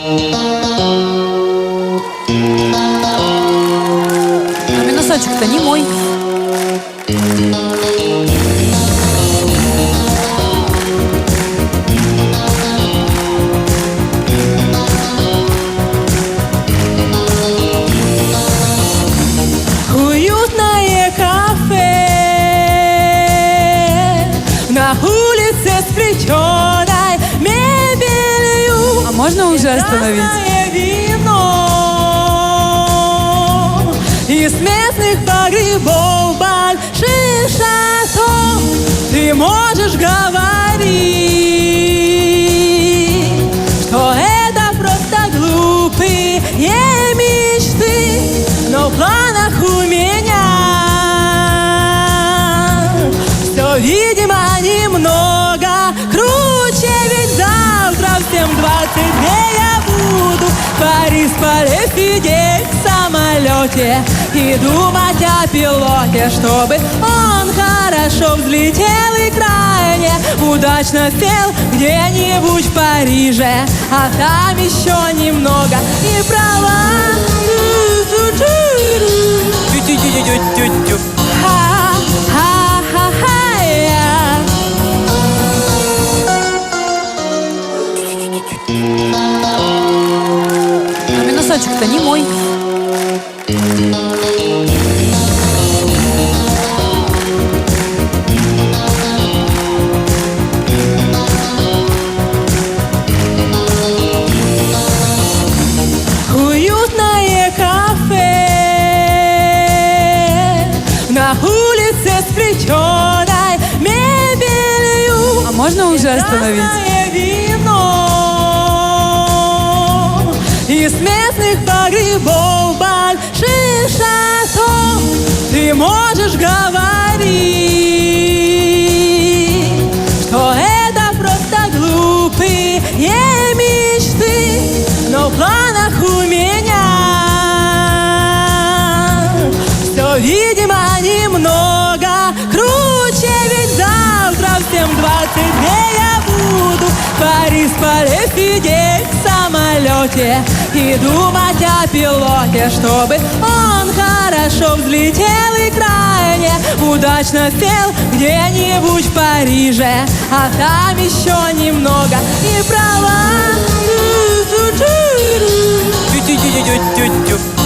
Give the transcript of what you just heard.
А минусочек-то не мой. Уютное кафе на улице с плетеной мебелью. А можно уже остановить? Вино из местных погребов, больших шатов. Ты можешь говорить, что это просто глупые мечты, но в планах у меня все, видимо, немного круче, ведь завтра всем 22 я буду в Париж полететь в самолете и думать о пилоте, чтобы он хорошо взлетел и крайне удачно сел где-нибудь в Париже, а там еще немного и права. А минусочек-то не мой. Уютное кафе на улице с плетеной мебелью. А можно уже остановить? Вино из местных погребов, больших шатов. Ты можешь говорить, что это просто глупые мечты, но в планах у меня все, видимо, немного круче, ведь завтра всем 22 я буду в Париж полететь в самолете и думать о пилоте, чтобы он хорошо взлетел и крайне удачно сел где-нибудь в Париже, а там еще немного и права.